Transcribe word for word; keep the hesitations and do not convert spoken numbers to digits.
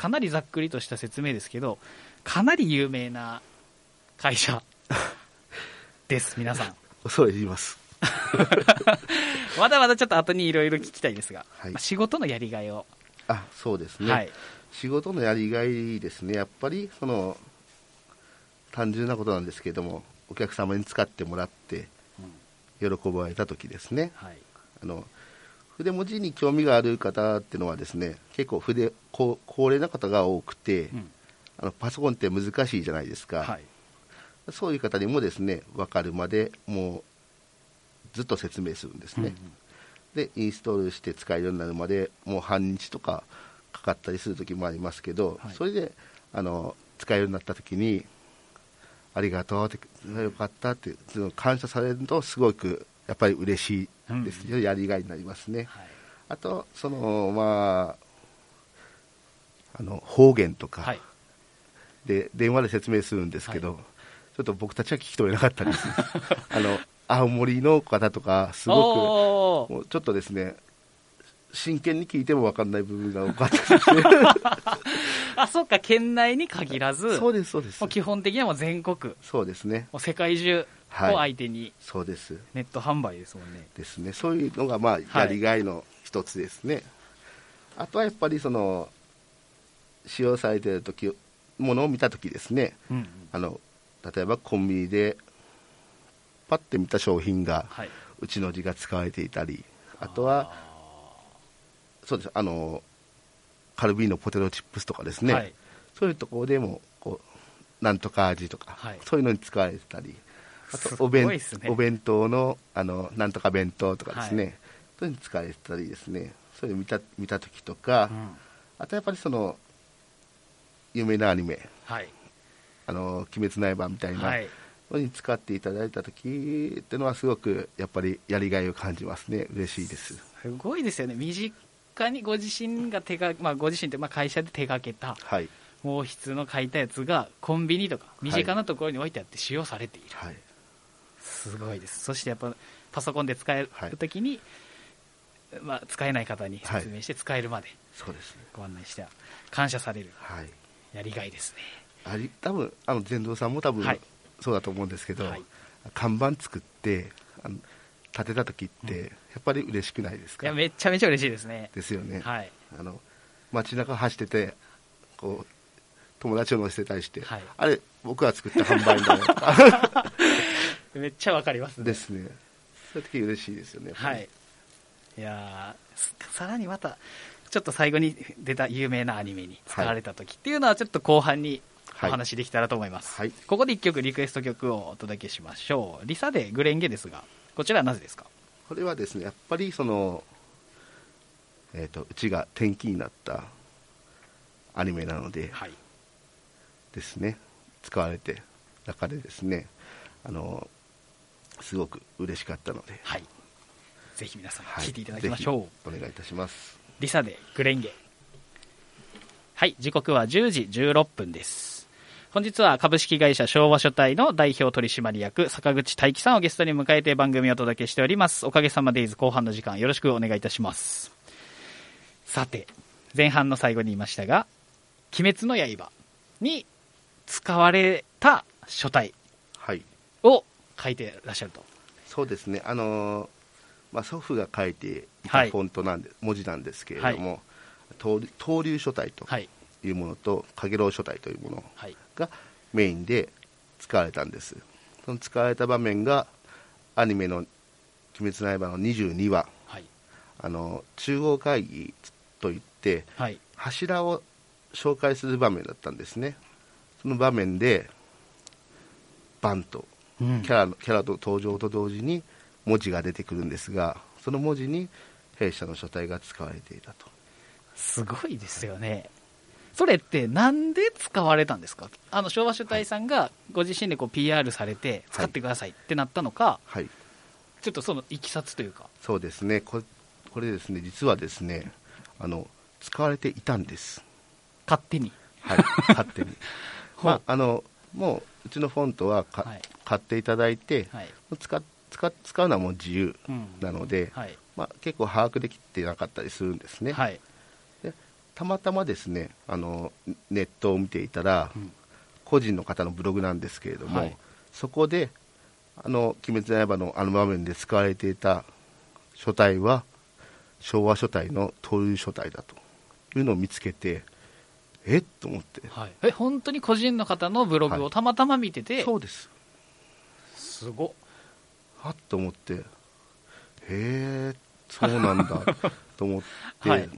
かなりざっくりとした説明ですけど、かなり有名な会社です皆さん。 恐れ入りますまだまだちょっと後にいろいろ聞きたいですが、 はい、 まあ、仕事のやりがいを。 あ、そうですね、はい、仕事のやりがいですね。やっぱりその単純なことなんですけれども、お客様に使ってもらって喜ばれた時ですね、はい、あの筆文字に興味がある方っていうのはですね、結構筆高齢な方が多くて、うん、あのパソコンって難しいじゃないですか、はい、そういう方にもですね分かるまでもうずっと説明するんですね、うんうん、でインストールして使えるようになるまでもう半日とかかかったりする時もありますけど、はい、それであの使えるようになった時にありがとうってよかったって感謝されるとすごくやっぱり嬉しいですよ、うん、やりがいになりますね、はい、あとそのまああの方言とか、はい、で電話で説明するんですけど、はい、ちょっと僕たちは聞き取れなかったりするあの青森の方とかすごくもうちょっとですね真剣に聞いても分かんない部分が多かったですねあ、そうか、県内に限らず、 そうですそうです、 もう基本的にはもう全国、そうですね、もう世界中を相手に、はい、 そうです、 ネット販売ですもんね。 ですね、そういうのがまあやりがいの一つですね、はい、あとはやっぱりその使用されている時ものを見た時ですね、うんうん、あの例えばコンビニでパッて見た商品が、はい、うちの字が使われていたり、あとはそうです、あのカルビーのポテトチップスとかですね、はい、そういうところでもこうなんとか味とか、はい、そういうのに使われてたり、あとお弁、ね、お弁当 の, あのなんとか弁当とかですね、はい、そういうのに使われてたりですね、そういうのを見た見た時とか、うん、あとやっぱりその有名なアニメ、はい、あの鬼滅の刃みたいな、はい、に使っていただいた時っていうのはすごくやっぱりやりがいを感じますね。嬉しいです。 すごいですよね。身近にご自身が手が、まあ、ご自身ってまあ会社で手がけた毛筆の書いたやつがコンビニとか身近なところに置いてあって使用されている、はい、すごいです。そしてやっぱパソコンで使える時に、はい、まあ、使えない方に説明して使えるまでご案内して感謝される、はい、やりがいですね。 あり多分あの全道さんも多分、はい、そうだと思うんですけど、はい、看板作ってあの立てた時ってやっぱり嬉しくないですか？ いや、めちゃめちゃ嬉しいですね。 ですよね、 はい、 あの街中走っててこう友達を乗せてたりして、はい、あれ僕が作った販売だよめっちゃわかりますね。 ですね。そういう時嬉しいですよね。 はい。いやさらにまたちょっと最後に出た有名なアニメに使われた時っていうのはちょっと後半にお話できたらと思います、はい、ここでいっきょくリクエスト曲をお届けしましょう。リサでグレンゲですが、こちらはなぜですか？ これはですね、やっぱりその、えーと、うちが転機になったアニメなので、はい、ですね、使われて中でですね、あのすごく嬉しかったので、はい、 ぜひ皆さん聴いていただきましょう、はい、 お願いいたします。 リサでグレンゲ。はい、時刻はじゅうじじゅうろっぷんです。本日は株式会社昭和書体の代表取締役坂口大樹さんをゲストに迎えて番組をお届けしております。おかげさまデイズ後半の時間よろしくお願いいたします。さて、前半の最後に言いましたが、鬼滅の刃に使われた書体を書いてらっしゃると、はい、 そうですね、あのーまあ、祖父が書いていたフォントなんで、はい、文字なんですけれども、はい、東流書体というものとかげろう書体というものがメインで使われたんです。その使われた場面がアニメの鬼滅の刃のにじゅうにわ、はい、あの中央会議といって、はい、柱を紹介する場面だったんですね。その場面でバンとキャラの、キャラの登場と同時に文字が出てくるんですが、その文字に弊社の書体が使われていたと。 すごいですよね、はい、それってなんで使われたんですか？あの昭和書体さんがご自身でこう ピーアール されて使ってくださいってなったのか、はい、ちょっとそのいきさつというか。 そうですね、これ、これですね、実はですね、あの使われていたんです。 勝手に、 はい、勝手にまあ、あのもううちのフォントはか、はい、買っていただいて、はい、使, 使, 使うのはもう自由なので、うんはい、まあ、結構把握できてなかったりするんですね、はい、でたまたまですね、あのネットを見ていたら、うん、個人の方のブログなんですけれども、はい、そこであの鬼滅の刃のあの場面で使われていた書体は昭和書体の東遊書体だというのを見つけて、えっと思って、 はい、え本当に個人の方のブログをたまたま見てて、はい、 そうです。 すごっはっと思って、へえそうなんだと思って、はい、